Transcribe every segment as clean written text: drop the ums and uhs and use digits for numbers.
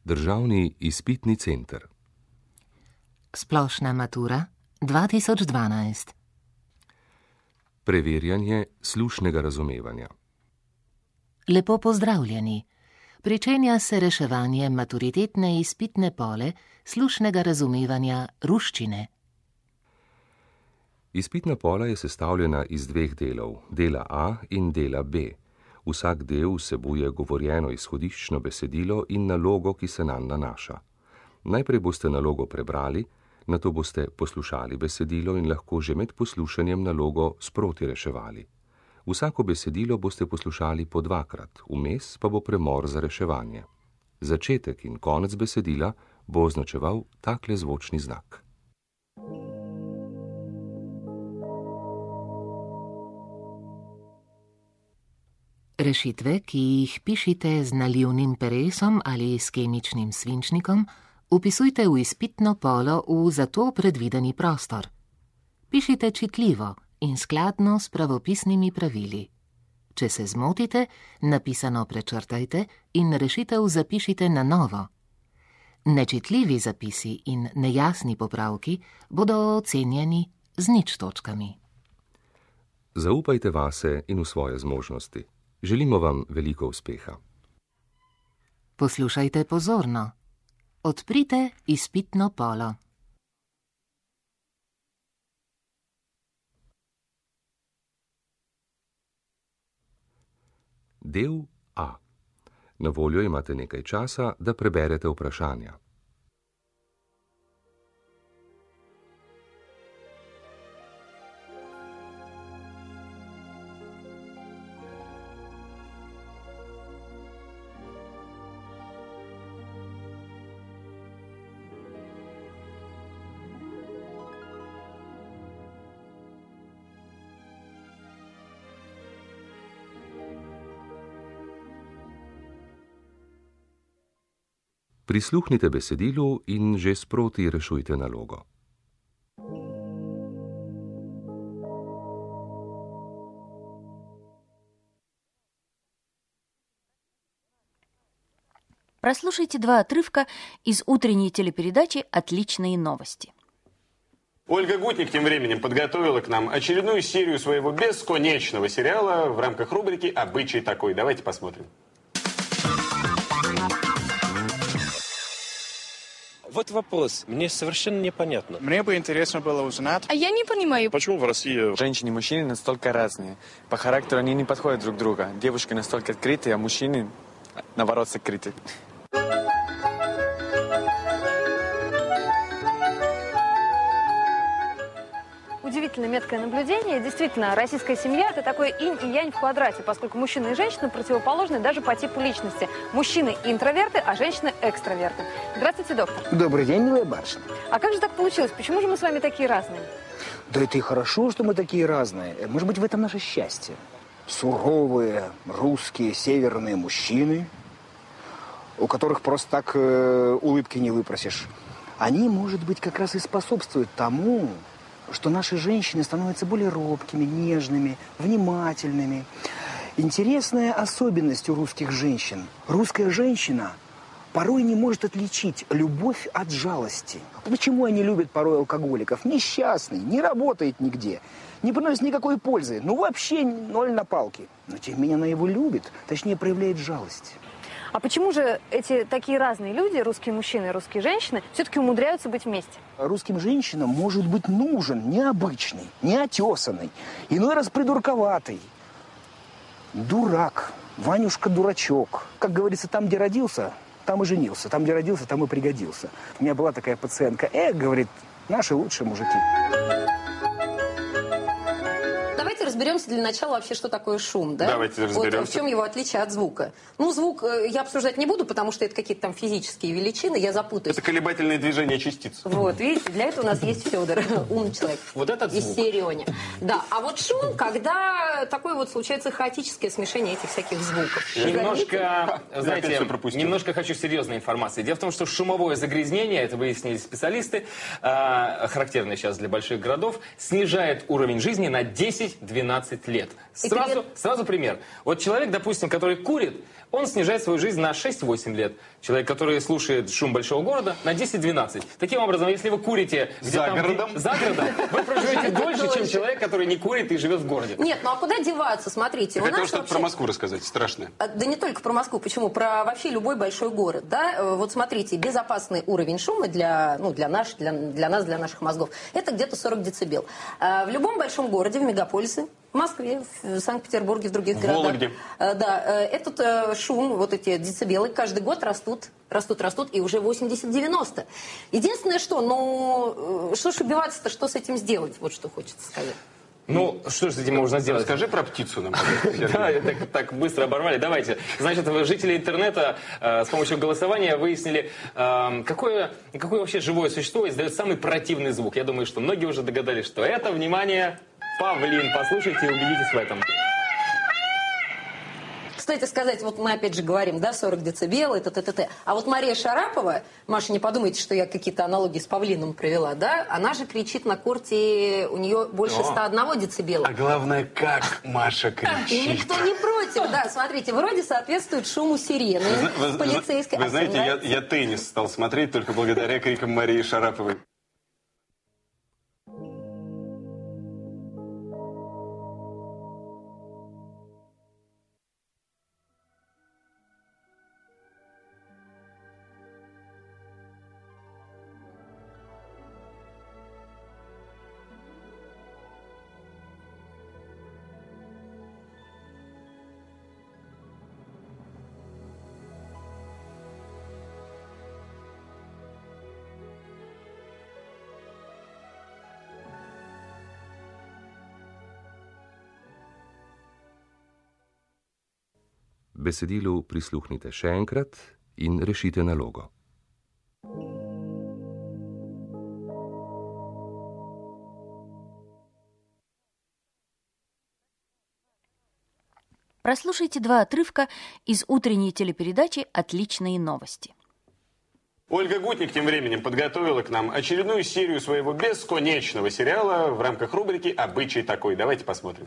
Državni izpitni center. Splošna matura 2012. Preverjanje slušnega razumevanja. Lepo pozdravljeni. Pričenja se reševanje maturitetne izpitne pole slušnega razumevanja ruščine. Izpitna pola je sestavljena iz dveh delov, dela A in dela B. Vsak del vsebuje govorjeno izhodiščno besedilo in nalogo, ki se nanj nanaša. Najprej boste nalogo prebrali, nato boste poslušali besedilo in lahko že med poslušanjem nalogo sproti reševali. Vsako besedilo boste poslušali po dvakrat, vmes pa bo premor za reševanje. Začetek in konec besedila bo označeval takle zvočni znak. Rešitve, ki jih pišite z nalivnim peresom ali s kemičnim svinčnikom, vpisujte v izpitno polo v za to predvideni prostor. Pišite čitljivo in skladno s pravopisnimi pravili. Če se zmotite, napisano prečrtajte in rešitev zapišite na novo. Nečitljivi zapisi in nejasni popravki bodo ocenjeni z 0 točkami. Zaupajte vase in v svoje zmožnosti. Želimo vam veliko uspeha. Poslušajte pozorno. Odprite izpitno polo. Del A. Na voljo imate nekaj časa, da preberete vprašanja. Prisluhnite besedilu in že sproti rešujte nalogo. Прослушайте 2 отрывка из утренней телепередачи «Отличные новости». Ольга Гутник тем временем подготовила к нам очередную серию своего бесконечного сериала в рамках рубрики «Обычай такой». Давайте посмотрим. Вот вопрос. Мне совершенно непонятно. Мне бы интересно было узнать. А я не понимаю. Почему в России женщины и мужчины настолько разные? По характеру они не подходят друг другу. Девушки настолько открытые, а мужчины, наоборот, закрыты. Удивительно меткое наблюдение. Действительно, российская семья – это такой инь и янь в квадрате, поскольку мужчины и женщины противоположны даже по типу личности. Мужчины – интроверты, а женщины – экстраверты. Здравствуйте, доктор. Добрый день, милая барышня. А как же так получилось? Почему же мы с вами такие разные? Да это и хорошо, что мы такие разные. Может быть, в этом наше счастье. Суровые, русские, северные мужчины, у которых просто так улыбки не выпросишь. Они, может быть, как раз и способствуют тому, что наши женщины становятся более робкими, нежными, внимательными. Интересная особенность у русских женщин. Русская женщина порой не может отличить любовь от жалости. Почему они любят порой алкоголиков? Несчастный, не работает нигде, не приносит никакой пользы. Ну, вообще 0 на палке. Но тем не менее она его любит, точнее проявляет жалость. А почему же эти такие разные люди, русские мужчины и русские женщины, все-таки умудряются быть вместе? Русским женщинам может быть нужен необычный, неотесанный, иной раз придурковатый. Дурак, Ванюшка-дурачок. Как говорится, там, где родился, там и женился. Там, где родился, там и пригодился. У меня была такая пациентка. Говорит, наши лучшие мужики. Давайте разберемся для начала вообще, что такое шум, да? Давайте разберемся. Вот в чем его отличие от звука. Ну, звук я обсуждать не буду, потому что это какие-то там физические величины, я запутаюсь. Это колебательные движения частиц. Вот, видите, для этого у нас есть Федор, умный человек. Вот этот звук. Из серии. Да, а вот шум, когда такое вот случается хаотическое смешение этих всяких звуков. Немножко, знаете, немножко хочу серьезной информации. Дело в том, что шумовое загрязнение, это выяснили специалисты, характерное сейчас для больших городов, снижает уровень жизни на 10-12 10-12 лет. Сразу пример. Вот человек, допустим, который курит, он снижает свою жизнь на 6-8 лет. Человек, который слушает шум большого города, на 10-12. Таким образом, если вы курите за городом, вы проживете дольше, чем человек, который не курит и живет в городе. Нет, ну а куда деваться? Смотрите. Я хотел что-то про Москву рассказать, страшное. Да не только про Москву, почему? Про вообще любой большой город. Да? Вот смотрите, безопасный уровень шума для нас, для наших мозгов, это где-то 40 децибел. В любом большом городе, в мегаполисе, в Москве, в Санкт-Петербурге, в других городах. Вологде. Да, этот шум, вот эти децибелы каждый год растут, и уже 80-90. Единственное, что ж убиваться-то, что с этим сделать? Вот что хочется сказать. Ну, что же с этим можно сделать? Скажи про птицу нам. Да, так быстро оборвали. Давайте. Значит, жители интернета с помощью голосования выяснили, какое вообще живое существо издает самый противный звук. Я думаю, что многие уже догадались, что это, внимание, павлин. Послушайте и убедитесь в этом. Кстати сказать, вот мы опять же говорим, да, 40 децибел, это т-т-т. А вот Мария Шарапова, Маша, не подумайте, что я какие-то аналогии с павлином провела, да? Она же кричит на корте, у нее больше 101 децибела. А главное, как Маша кричит. И никто не против, да. Смотрите, вроде соответствует шуму сирены полицейской. Вы знаете, я теннис стал смотреть только благодаря крикам Марии Шараповой. Besedilu prisluhnite še enkrat in rešite nalogo. Прослушайте 2 отрывка из утренней телепередачи «Отличные новости». Ольга Гутник тем временем подготовила к нам очередную серию своего бесконечного сериала в рамках рубрики «Обычай такой». Давайте посмотрим.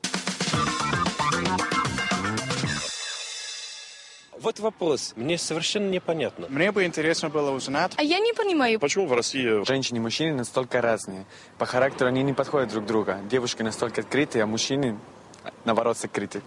Вот вопрос. Мне совершенно непонятно. Мне бы интересно было узнать. А я не понимаю. Почему в России Женщины и мужчины настолько разные. По характеру они не подходят друг другу. Девушки настолько открытые, а мужчины, наоборот, закрыты.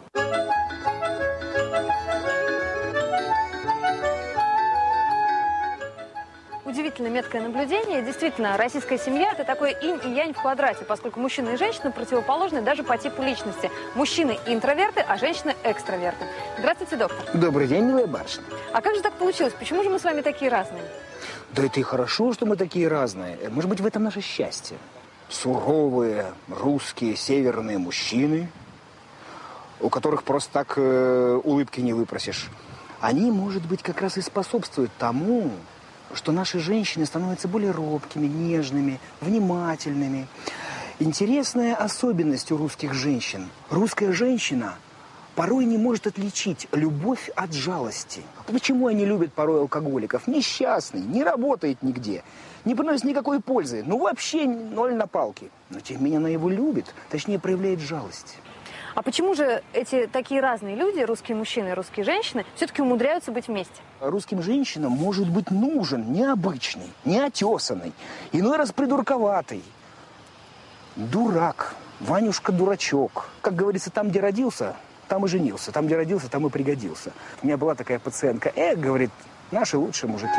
Удивительно меткое наблюдение. Действительно, российская семья – это такой инь и янь в квадрате, поскольку мужчина и женщина противоположны даже по типу личности. Мужчины – интроверты, а женщины – экстраверты. Здравствуйте, доктор. Добрый день, милая барышня. А как же так получилось? Почему же мы с вами такие разные? Да это и хорошо, что мы такие разные. Может быть, в этом наше счастье. Суровые, русские, северные мужчины, у которых просто так улыбки не выпросишь. Они, может быть, как раз и способствуют тому, что наши женщины становятся более робкими, нежными, внимательными. Интересная особенность у русских женщин. Русская женщина порой не может отличить любовь от жалости. Почему они любят порой алкоголиков? Несчастный, не работает нигде, не приносит никакой пользы. Ну, вообще ноль на палке. Но тем не менее она его любит, точнее проявляет жалость. А почему же эти такие разные люди, русские мужчины и русские женщины, все-таки умудряются быть вместе? Русским женщинам может быть нужен необычный, неотесанный, иной раз придурковатый дурак, Ванюшка-дурачок. Как говорится, там, где родился, там и женился. Там, где родился, там и пригодился. У меня была такая пациентка. Говорит, наши лучшие мужики.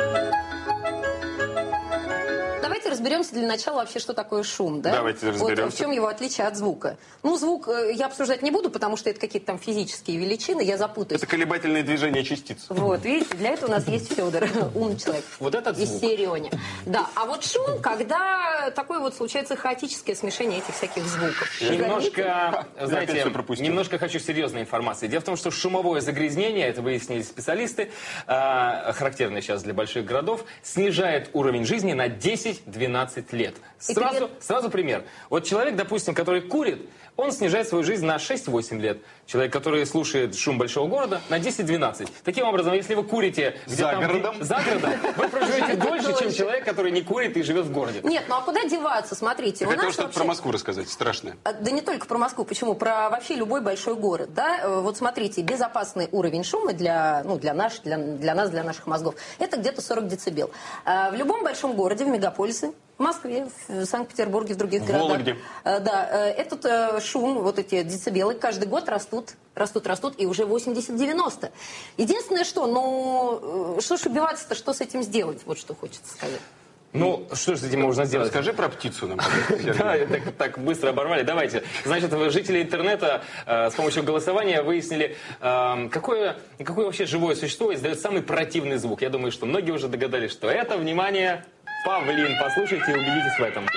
Давайте разберемся для начала вообще, что такое шум, да? Давайте разберемся. Вот в чем его отличие от звука. Ну, звук я обсуждать не буду, потому что это какие-то там физические величины, я запутаюсь. Это колебательное движение частиц. Вот, видите, для этого у нас есть Федор, умный человек. Вот этот звук. Из серии Оня. Да, а вот шум, когда такое вот случается хаотическое смешение этих всяких звуков. Немножко, знаете, немножко хочу серьезной информации. Дело в том, что шумовое загрязнение, это выяснили специалисты, характерное сейчас для больших городов, снижает уровень жизни на 10-12 12 лет. Сразу пример. Вот человек, допустим, который курит, он снижает свою жизнь на 6-8 лет. Человек, который слушает шум большого города, на 10-12. Таким образом, если вы курите за городом, вы проживете дольше, чем человек, который не курит и живет в городе. Нет, ну а куда деваться? Смотрите. Хотел что-то про Москву рассказать, страшное. Да не только про Москву, почему? Про вообще любой большой город. Да? Вот смотрите, безопасный уровень шума для нас, для наших мозгов, это где-то 40 децибел. В любом большом городе, в мегаполисе, в Москве, в Санкт-Петербурге, в других городах. Вологде. Да, этот шум, вот эти децибелы каждый год растут, и уже 80-90. Единственное, что ж убиваться-то, что с этим сделать? Вот что хочется сказать. Ну, что же с этим можно сделать? Расскажи про птицу нам. Да, так быстро оборвали. Давайте. Значит, жители интернета с помощью голосования выяснили, какое вообще живое существо издает самый противный звук. Я думаю, что многие уже догадались, что это, внимание, павлин. Послушайте и убедитесь в этом.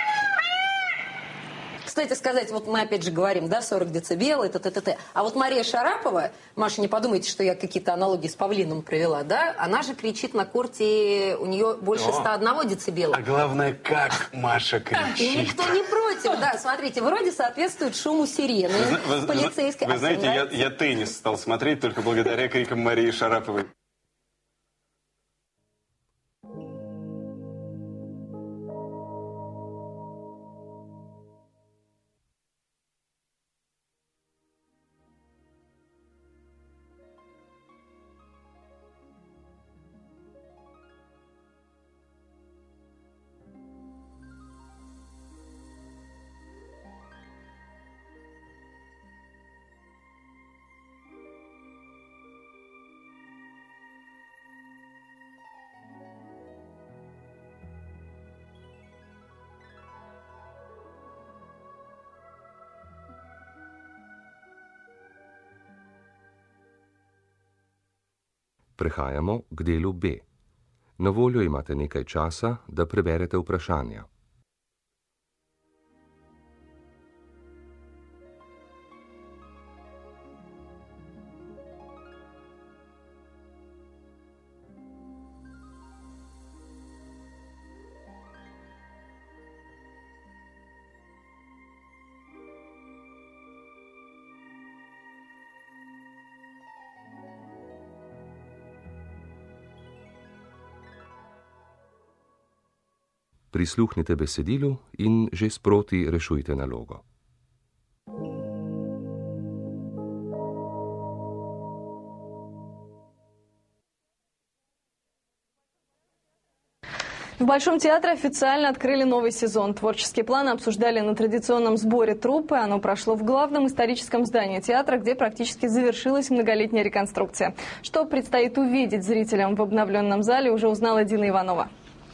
Кстати сказать, вот мы опять же говорим, да, 40 децибел, это т-т-т. А вот Мария Шарапова, Маша, не подумайте, что я какие-то аналогии с павлином привела, да? Она же кричит на корте, у нее больше 101 децибела. А главное, как Маша кричит. И никто не против, да, смотрите, вроде соответствует шуму сирены полицейской. Вы знаете, я теннис стал смотреть только благодаря крикам Марии Шараповой. Prehajamo k delu B. Na voljo imate nekaj časa, da preberete vprašanja. Prisluhnite besedilu in že sproti rešujte nalogo. В Большом театре официально открыли новый сезон. Творческие планы обсуждали на традиционном сборе труппы. Оно прошло в главном историческом здании театра, где практически завершилась многолетняя реконструкция. Что предстоит увидеть зрителям в обновленном зале, уже узнала Дина Иванова.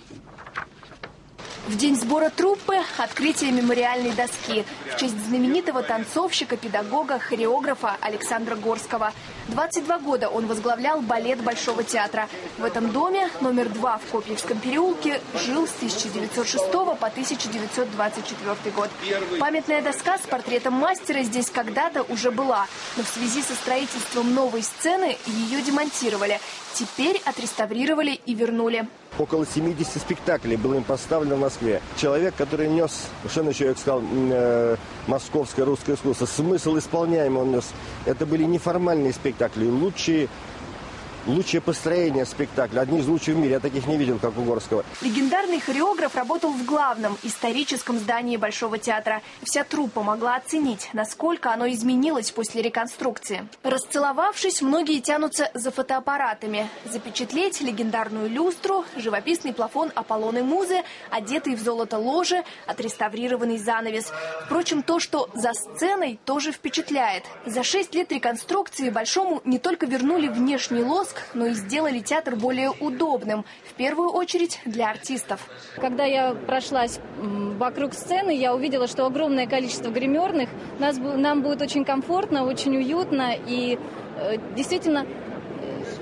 В день сбора труппы – открытие мемориальной доски в честь знаменитого танцовщика, педагога, хореографа Александра Горского. 22 года он возглавлял балет Большого театра. В этом доме, номер 2 в Копьевском переулке, жил с 1906 по 1924 год. Памятная доска с портретом мастера здесь когда-то уже была, но в связи со строительством новой сцены ее демонтировали. Теперь отреставрировали и вернули. Около 70 спектаклей было им поставлено в Москве. Человек, который нес, совершенно человек сказал, московское русское искусство, смысл исполняемый он нес. Это были неформальные спектакли, лучшее построение спектакля, одни из лучших в мире, я таких не видел, как у Горского. Легендарный хореограф работал в главном историческом здании Большого театра. Вся труппа могла оценить, насколько оно изменилось после реконструкции. Расцеловавшись, многие тянутся за фотоаппаратами. Запечатлеть легендарную люстру, живописный плафон Аполлон и Музы, одетый в золото ложи, отреставрированный занавес. Впрочем, то, что за сценой, тоже впечатляет. За 6 лет реконструкции Большому не только вернули внешний лоск, но и сделали театр более удобным, в первую очередь для артистов. Когда я прошлась вокруг сцены, я увидела, что огромное количество гримерных. Нам будет очень комфортно, очень уютно и действительно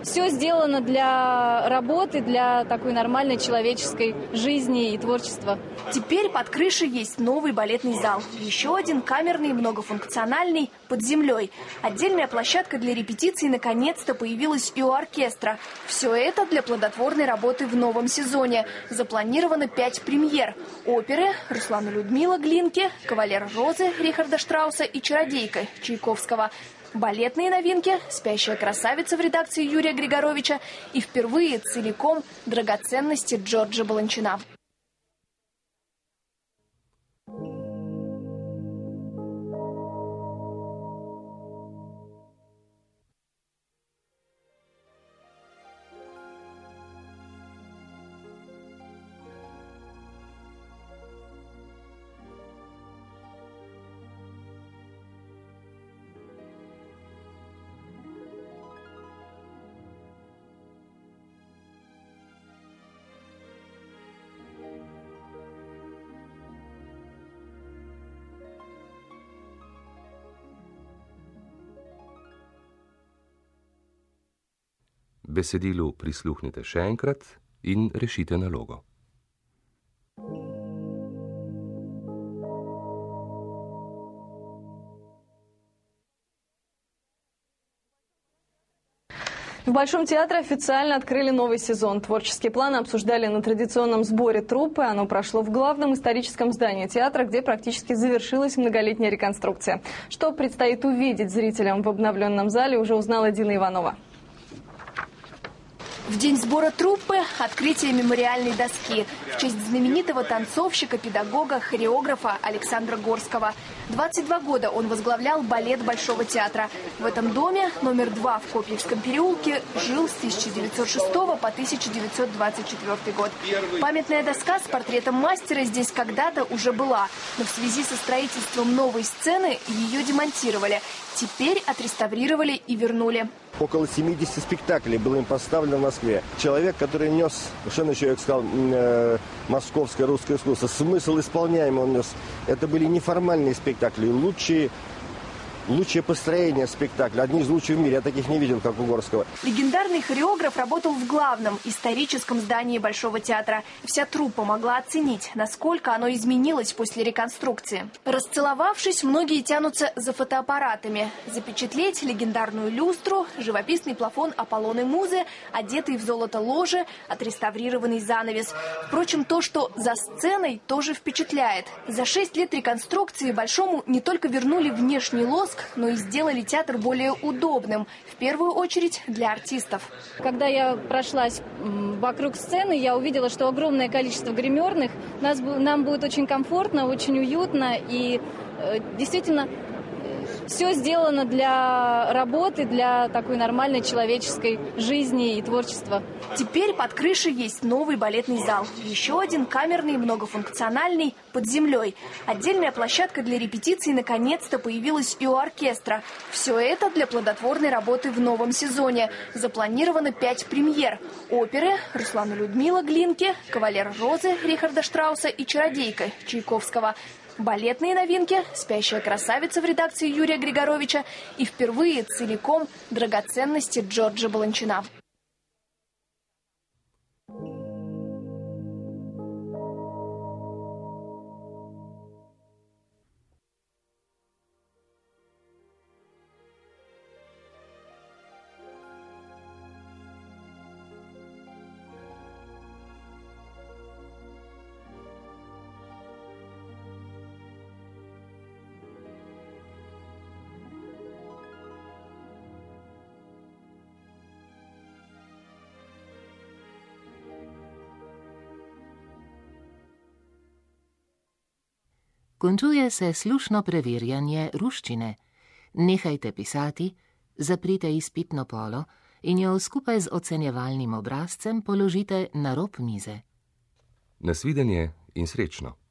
Все сделано для работы, для такой нормальной человеческой жизни и творчества. Теперь под крышей есть новый балетный зал. Еще один камерный, многофункциональный, под землей. Отдельная площадка для репетиций наконец-то появилась и у оркестра. Все это для плодотворной работы в новом сезоне. Запланировано 5 премьер. Оперы «Руслан и Людмила» Глинки, «Кавалер Розы» Рихарда Штрауса и «Чародейка» Чайковского. Балетные новинки «Спящая красавица» в редакции Юрия Григоровича и впервые целиком драгоценности Джорджа Баланчина. Besedilu prisluhnite še enkrat in rešite nalogo. В Большом театре официально открыли новый сезон. Творческие планы обсуждали на традиционном сборе труппы. Оно прошло в главном историческом здании театра, где практически завершилась многолетняя реконструкция. Что предстоит увидеть зрителям в обновленном зале, уже узнала Дина Иванова. В день сбора труппы – открытие мемориальной доски в честь знаменитого танцовщика, педагога, хореографа Александра Горского. 22 года он возглавлял балет Большого театра. В этом доме, номер 2 в Копьевском переулке, жил с 1906 по 1924 год. Памятная доска с портретом мастера здесь когда-то уже была, но в связи со строительством новой сцены ее демонтировали. Теперь отреставрировали и вернули. Около 70 спектаклей было им поставлено в Москве. Человек, который нес, совершенно еще, я сказал, московское русское искусство, смысл исполняемый он нес. Это были неформальные спектакли, лучшее построение спектакля. Одни из лучших в мире. Я таких не видел, как у Горского. Легендарный хореограф работал в главном историческом здании Большого театра. Вся труппа могла оценить, насколько оно изменилось после реконструкции. Расцеловавшись, многие тянутся за фотоаппаратами. Запечатлеть легендарную люстру, живописный плафон Аполлоны Музы, одетый в золото ложи, отреставрированный занавес. Впрочем, то, что за сценой, тоже впечатляет. За 6 лет реконструкции Большому не только вернули внешний лоск, но и сделали театр более удобным, в первую очередь для артистов. Когда я прошлась вокруг сцены, я увидела, что огромное количество гримерных. Нам будет очень комфортно, очень уютно и действительно все сделано для работы, для такой нормальной человеческой жизни и творчества. Теперь под крышей есть новый балетный зал. Еще один камерный, многофункциональный, под землей. Отдельная площадка для репетиций наконец-то появилась и у оркестра. Все это для плодотворной работы в новом сезоне. Запланировано 5 премьер. Оперы «Руслан и Людмила» Глинки, «Кавалер Розы» Рихарда Штрауса и «Чародейка» Чайковского. Балетные новинки «Спящая красавица» в редакции Юрия Григоровича и впервые целиком драгоценности Джорджа Баланчина. Končuje se slušno preverjanje ruščine. Nehajte pisati, zaprite izpitno polo in jo skupaj z ocenjevalnim obrazcem položite na rob mize. Nasvidenje in srečno.